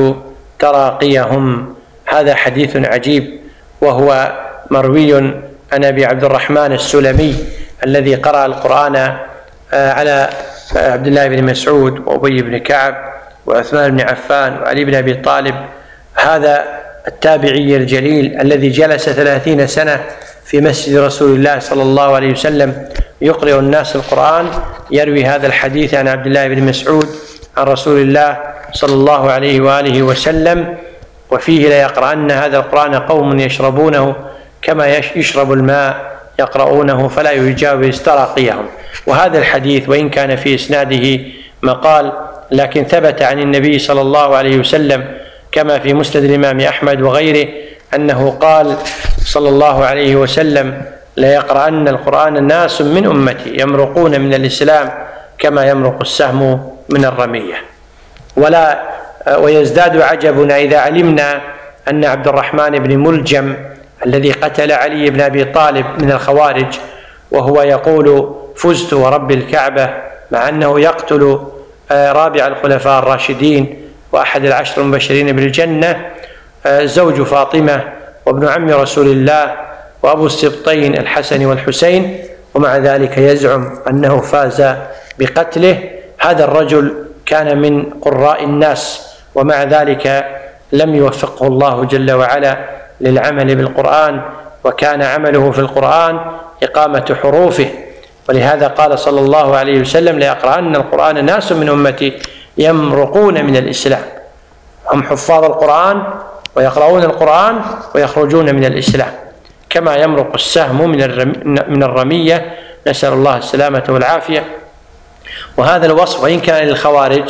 تراقيهم. هذا حديث عجيب، وهو مروي عن أبي عبد الرحمن السلمي الذي قرأ القرآن على عبد الله بن مسعود وأبي بن كعب وعثمان بن عفان وعلي بن أبي طالب. هذا التابعي الجليل الذي جلس ثلاثين سنة في مسجد رسول الله صلى الله عليه وسلم يقرئ الناس القرآن يروي هذا الحديث عن عبد الله بن مسعود عن رسول الله صلى الله عليه وآله وسلم، وفيه: ليقرأن هذا القرآن قوم يشربونه كما يشرب الماء، يقرؤونه فلا يجاوز تراقيهم. وهذا الحديث وإن كان في إسناده مقال لكن ثبت عن النبي صلى الله عليه وسلم كما في مسند الإمام أحمد وغيره أنه قال: صلى الله عليه وسلم: ليقرأن القرآن ناس من أمتي يمرقون من الإسلام كما يمرق السهم من الرمية. ولا ويزداد عجبنا إذا علمنا أن عبد الرحمن بن ملجم الذي قتل علي بن أبي طالب من الخوارج وهو يقول: فزت ورب الكعبة، مع أنه يقتل رابع الخلفاء الراشدين وأحد العشر المبشرين بالجنة، زوج فاطمة وابن عم رسول الله وأبو السبطين الحسن والحسين، ومع ذلك يزعم أنه فاز بقتله. هذا الرجل كان من قراء الناس، ومع ذلك لم يوفقه الله جل وعلا للعمل بالقرآن، وكان عمله في القرآن إقامة حروفه. ولهذا قال صلى الله عليه وسلم: ليقرأن القرآن ناس من أمتي يمرقون من الإسلام. هم حفاظ القرآن ويقرؤون القرآن ويخرجون من الإسلام كما يمرق السهم من الرمية، نسأل الله السلامة والعافية. وهذا الوصف وإن كان للخوارج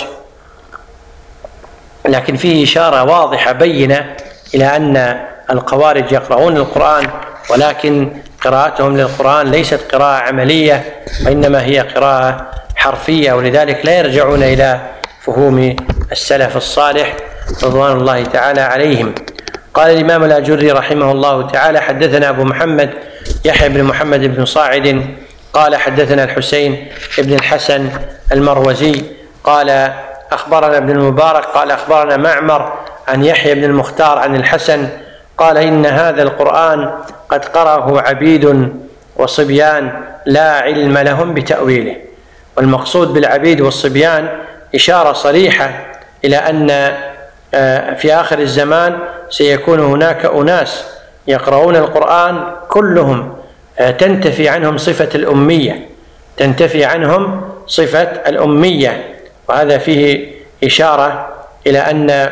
لكن فيه إشارة واضحة بينة إلى أن الخوارج يقرؤون القرآن، ولكن قراءتهم للقرآن ليست قراءة عملية، وإنما هي قراءة حرفية، ولذلك لا يرجعون إلى فهوم السلف الصالح رضوان الله تعالى عليهم. قال الإمام الآجري رحمه الله تعالى: حدثنا أبو محمد يحيى بن محمد بن صاعد قال حدثنا الحسين بن الحسن المروزي قال أخبرنا ابن المبارك قال أخبرنا معمر عن يحيى بن المختار عن الحسن قال: إن هذا القرآن قد قرأه عبيد وصبيان لا علم لهم بتأويله. والمقصود بالعبيد والصبيان إشارة صريحة إلى أن في آخر الزمان سيكون هناك أناس يقرؤون القرآن كلهم تنتفي عنهم صفة الأمية تنتفي عنهم صفة الأمية وهذا فيه إشارة إلى أن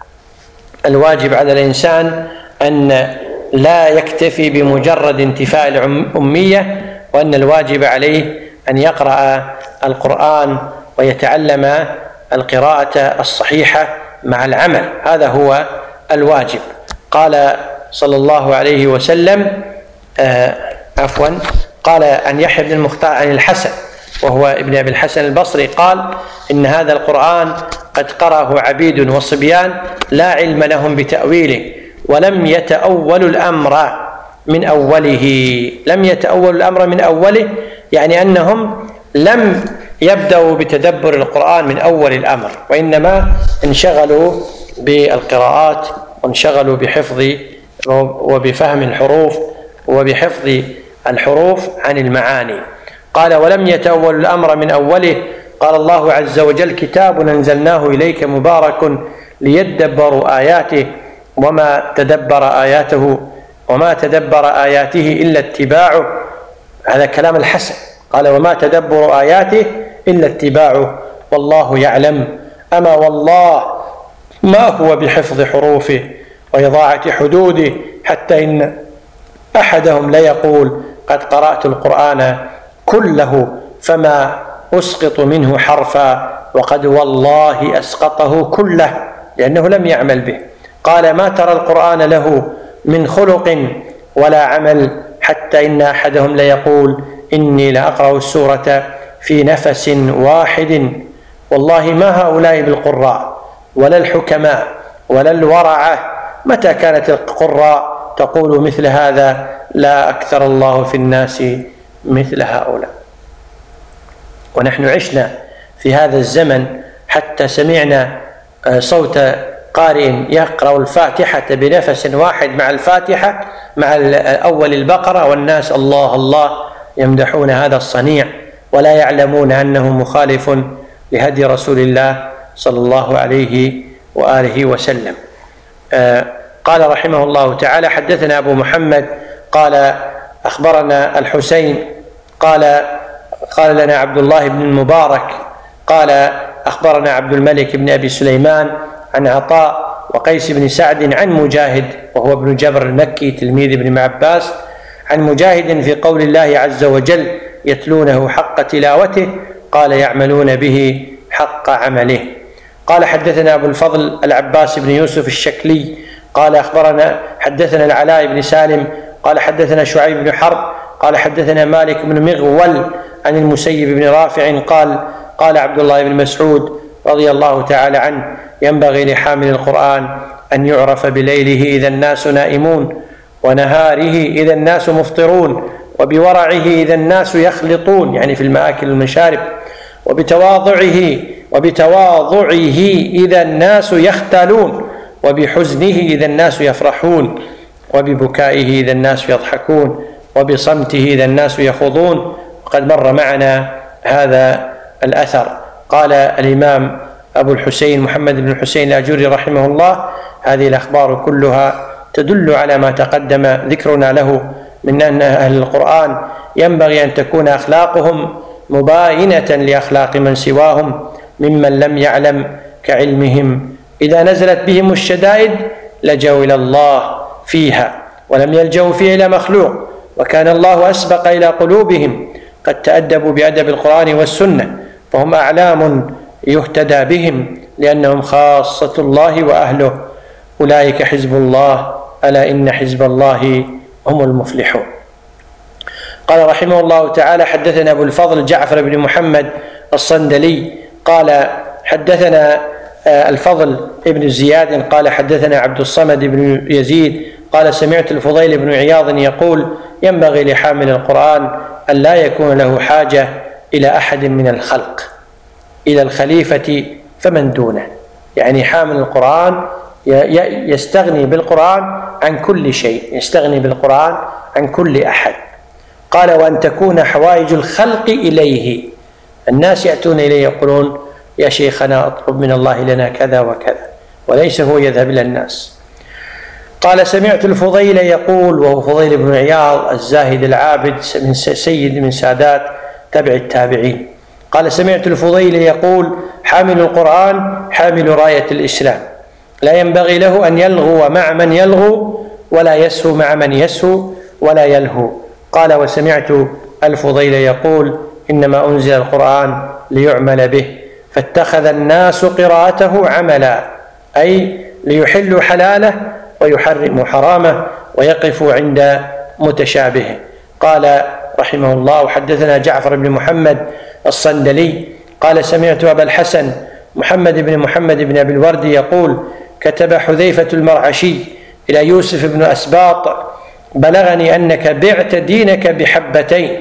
الواجب على الإنسان أن لا يكتفي بمجرد انتفاء الأمية، وأن الواجب عليه أن يقرأ القرآن ويتعلم القراءة الصحيحة مع العمل، هذا هو الواجب. قال صلى الله عليه وسلم آه عفوا قال عن يحيى بن المختار عن الحسن وهو ابن أبي الحسن البصري قال: إن هذا القرآن قد قرأه عبيد وصبيان لا علم لهم بتأويله ولم يتأولوا الأمر من أوله. لم يتأولوا الأمر من أوله يعني أنهم لم يبدأوا بتدبر القرآن من أول الأمر، وإنما انشغلوا بالقراءات وانشغلوا بحفظ وبفهم الحروف وبحفظ الحروف عن المعاني. قال: ولم يتأولوا الأمر من أوله. قال الله عز وجل: كتاب أنزلناه إليك مبارك ليدبروا آياته وما تدبر آياته وما تدبر آياته إلا اتباعه. هذا كلام الحسن، قال: وما تدبر آياته إلا اتباعه والله يعلم. أما والله ما هو بحفظ حروفه وإضاعة حدوده، حتى إن أحدهم ليقول: قد قرأت القرآن كله فما أسقط منه حرفا، وقد والله أسقطه كله، لأنه لم يعمل به. قال: ما ترى القرآن له من خلق ولا عمل، حتى إن أحدهم ليقول: إني لأقرأ السورة في نفس واحد. والله ما هؤلاء بالقراء ولا الحكماء ولا الورعة. متى كانت القراء تقول مثل هذا؟ لا أكثر الله في الناس مثل هؤلاء. ونحن عشنا في هذا الزمن حتى سمعنا صوت قارئ يقرأ الفاتحة بنفس واحد مع الفاتحة مع أول البقرة، والناس الله الله يمدحون هذا الصنيع ولا يعلمون أنه مخالف لهدي رسول الله صلى الله عليه وآله وسلم. قال رحمه الله تعالى: حدثنا أبو محمد قال أخبرنا الحسين قال قال لنا عبد الله بن المبارك قال أخبرنا عبد الملك بن أبي سليمان عن عطاء وقيس بن سعد عن مجاهد وهو ابن جبر المكي تلميذ ابن عباس عن مجاهد في قول الله عز وجل: يتلونه حق تلاوته. قال: يعملون به حق عمله. قال: حدثنا أبو الفضل العباس بن يوسف الشكلي قال أخبرنا حدثنا العلاء بن سالم قال حدثنا شعيب بن حرب قال حدثنا مالك بن مغول عن المسيب بن رافع قال قال عبد الله بن مسعود رضي الله تعالى عنه: ينبغي لحامل القرآن أن يعرف بليله إذا الناس نائمون، ونهاره إذا الناس مفطرون، وبورعه إذا الناس يخلطون، يعني في المآكل والمشارب، وبتواضعه وبتواضعه إذا الناس يختالون، وبحزنه إذا الناس يفرحون، وببكائه إذا الناس يضحكون، وبصمته إذا الناس يخوضون. وقد مر معنا هذا الأثر. قال الإمام أبو الحسين محمد بن الحسين الآجري رحمه الله: هذه الأخبار كلها تدل على ما تقدم ذكرنا له من أن أهل القرآن ينبغي أن تكون أخلاقهم مباينة لأخلاق من سواهم ممن لم يعلم كعلمهم. إذا نزلت بهم الشدائد لجوا إلى الله فيها ولم يلجوا فيها إلى مخلوق، وكان الله أسبق إلى قلوبهم، قد تأدبوا بأدب القرآن والسنة، فهم أعلام يهتدى بهم لأنهم خاصة الله وأهله. أولئك حزب الله، ألا إن حزب الله هم المفلحون. قال رحمه الله تعالى: حدثنا أبو الفضل جعفر بن محمد الصندلي قال حدثنا الفضل ابن زياد قال حدثنا عبد الصمد بن يزيد قال سمعت الفضيل بن عياض يقول: ينبغي لحامل القرآن أن لا يكون له حاجة إلى أحد من الخلق، إلى الخليفة فمن دونه، يعني حامل القرآن يستغني بالقرآن عن كل شيء، يستغني بالقرآن عن كل أحد. قال: وأن تكون حوائج الخلق إليه، الناس يأتون إليه يقولون: يا شيخنا اطلب من الله لنا كذا وكذا، وليس هو يذهب إلى الناس. قال: سمعت الفضيل يقول، وهو فضيل بن عياض الزاهد العابد من سيد من سادات تبع التابعين، قال: سمعت الفضيل يقول: حامل القرآن حامل راية الإسلام، لا ينبغي له أن يلغو مع من يلغو، ولا يسهو مع من يسهو ولا يلهو. قال: وسمعت الفضيل يقول: إنما أنزل القرآن ليعمل به، فاتخذ الناس قراءته عملا، أي ليحلوا حلاله ويحرموا حرامه ويقفوا عند متشابهه. قال رحمه الله: وحدثنا جعفر بن محمد الصندلي قال: سمعت أبا الحسن محمد بن محمد بن أبي الورد يقول: كتب حذيفة المرعشي إلى يوسف بن أسباط: بلغني أنك بعت دينك بحبتين،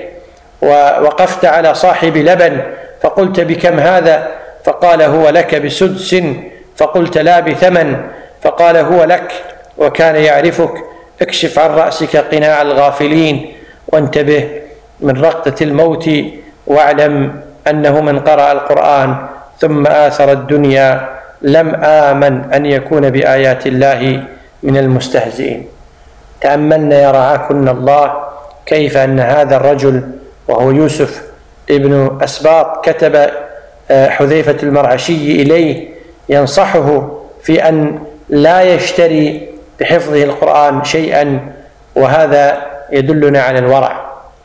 ووقفت على صاحب لبن، فقلت: بكم هذا؟ فقال: هو لك بسدس. فقلت: لا بثمن. فقال: هو لك، وكان يعرفك. اكشف عن رأسك قناع الغافلين، وانتبه من رقة الموت، واعلم أنه من قرأ القرآن ثم آثر الدنيا لم آمن أن يكون بآيات الله من المستهزئين. تأملنا يا رعاكن الله كيف أن هذا الرجل وهو يوسف ابن أسباط كتب حذيفة المرعشي إليه ينصحه في أن لا يشتري بحفظه القرآن شيئا، وهذا يدلنا على الورع.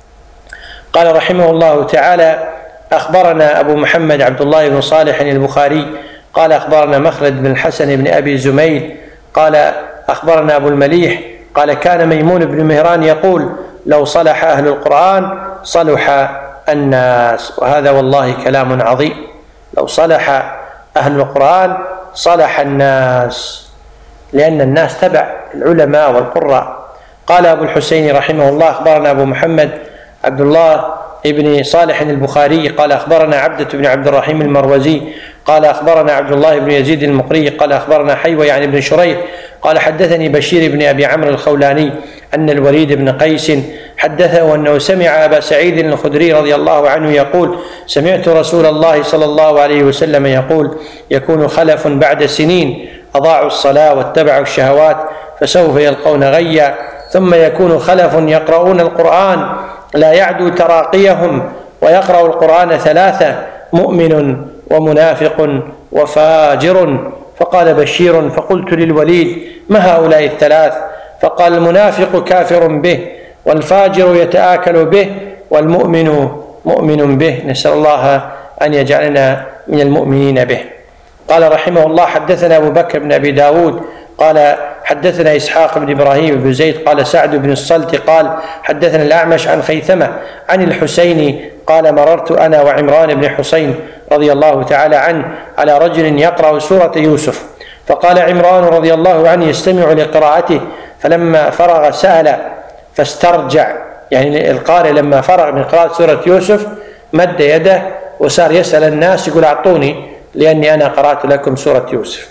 قال رحمه الله تعالى: أخبرنا أبو محمد عبد الله بن صالح البخاري قال أخبرنا مخلد بن الحسن بن أبي زميل قال أخبرنا أبو المليح قال: كان ميمون بن مهران يقول: لو صلح أهل القرآن صلح الناس. وهذا والله كلام عظيم، لو صلح أهل القرآن صلح الناس، لأن الناس تبع العلماء والقراء. قال أبو الحسين رحمه الله: أخبرنا أبو محمد عبد الله ابن صالح البخاري قال أخبرنا عبدة بن عبد الرحيم المروزي قال أخبرنا عبد الله بن يزيد المقري قال أخبرنا حيوة يعني بن شريح قال حدثني بشير بن أبي عمرو الخولاني أن الوليد بن قيس حدثه أنه سمع أبا سعيد الخدري رضي الله عنه يقول: سمعت رسول الله صلى الله عليه وسلم يقول: يكون خلف بعد سنين أضاعوا الصلاة واتبعوا الشهوات فسوف يلقون غيا، ثم يكون خلف يقرؤون القرآن لا يعدو تراقيهم، ويقرأ القرآن ثلاثة: مؤمن ومنافق وفاجر. فقال بشير: فقلت للوليد: ما هؤلاء الثلاث؟ فقال: المنافق كافر به، والفاجر يتآكل به، والمؤمن مؤمن به. نسأل الله أن يجعلنا من المؤمنين به. قال رحمه الله: حدثنا أبو بكر بن أبي داود قال حدثنا إسحاق بن إبراهيم بن زيد قال سعد بن الصلت قال حدثنا الأعمش عن خيثمة عن الحسين قال مررت أنا وعمران بن حسين رضي الله تعالى عنه على رجل يقرأ سورة يوسف، فقال عمران رضي الله عنه يستمع لقراءته، فلما فرغ سأل فاسترجع، يعني القارئ لما فرغ من قراءة سورة يوسف مد يده وصار يسأل الناس يقول أعطوني لأني أنا قرأت لكم سورة يوسف.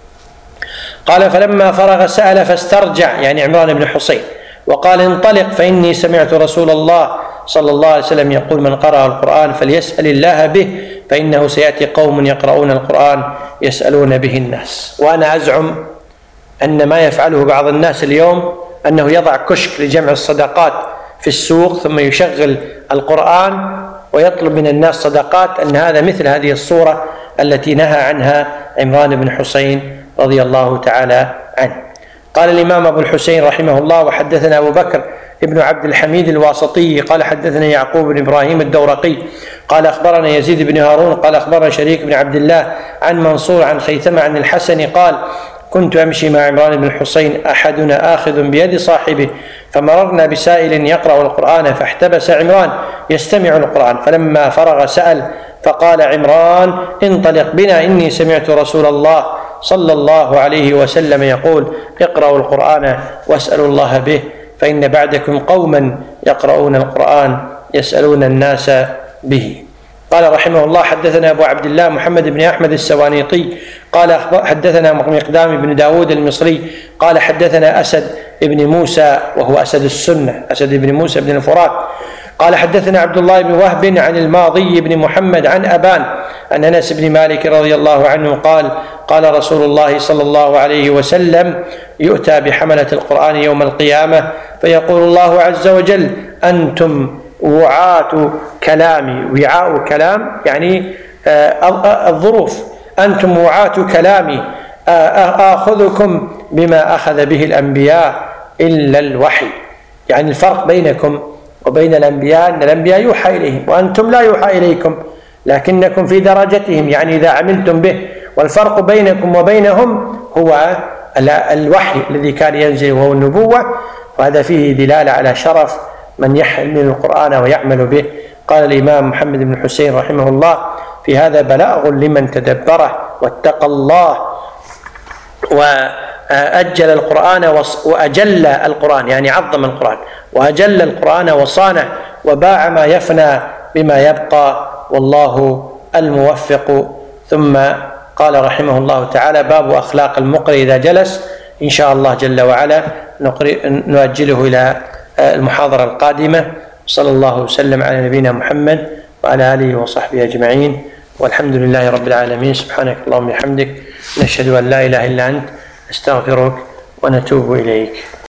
قال فلما فرغ سأل فاسترجع، يعني عمران بن حسين، وقال انطلق فإني سمعت رسول الله صلى الله عليه وسلم يقول من قرأ القرآن فليسأل الله به فإنه سيأتي قوم يقرؤون القرآن يسألون به الناس. وأنا أزعم أن ما يفعله بعض الناس اليوم أنه يضع كشك لجمع الصدقات في السوق ثم يشغل القرآن ويطلب من الناس صدقات، أن هذا مثل هذه الصورة التي نهى عنها عمران بن حسين رضي الله تعالى عنه. قال الإمام أبو الحسين رحمه الله وحدثنا أبو بكر ابن عبد الحميد الواسطي قال حدثنا يعقوب بن إبراهيم الدورقي قال أخبرنا يزيد بن هارون قال أخبرنا شريك بن عبد الله عن منصور عن خيثمة عن الحسن قال كنت أمشي مع عمران بن الحسين أحدنا آخذ بيد صاحبه، فمررنا بسائل يقرأ القرآن فاحتبس عمران يستمع القرآن، فلما فرغ سأل فقال عمران انطلق بنا إني سمعت رسول الله صلى الله عليه وسلم يقول اقرأوا القرآن واسألوا الله به فإن بعدكم قوما يقرؤون القرآن يسألون الناس به. قال رحمه الله حدثنا أبو عبد الله محمد بن أحمد السوانيطي قال حدثنا مقدام بن داود المصري قال حدثنا أسد بن موسى وهو أسد السنة أسد بن موسى بن الفرات قال حدثنا عبد الله بن وهب عن الماضي بن محمد عن أبان عن أنس بن مالك رضي الله عنه قال قال رسول الله صلى الله عليه وسلم يؤتى بحملة القرآن يوم القيامة فيقول الله عز وجل أنتم وعاة كلامي، وعاء كلام يعني الظروف، أنتم وعاة كلامي آخذكم بما أخذ به الأنبياء إلا الوحي، يعني الفرق بينكم وبين الأنبياء أن الأنبياء يوحى إليهم وأنتم لا يوحى إليكم لكنكم في درجتهم، يعني إذا عملتم به، والفرق بينكم وبينهم هو الوحي الذي كان ينزل وهو النبوة، وهذا فيه دلالة على شرف من يحمل القرآن ويعمل به. قال الإمام محمد بن حسين رحمه الله في هذا بلاغ لمن تدبره واتقى الله وأجل القرآن وأجل القرآن، يعني عظم القرآن وأجل القرآن وصانه وباع ما يفنى بما يبقى، والله الموفق. ثم قال رحمه الله تعالى باب أخلاق المقرئ إذا جلس، إن شاء الله جل وعلا نؤجله إلى المحاضرة القادمة. صلى الله وسلم على نبينا محمد وعلى آله وصحبه أجمعين، والحمد لله رب العالمين. سبحانك اللهم وبحمدك نشهد أن لا إله إلا أنت نستغفرك ونتوب إليك.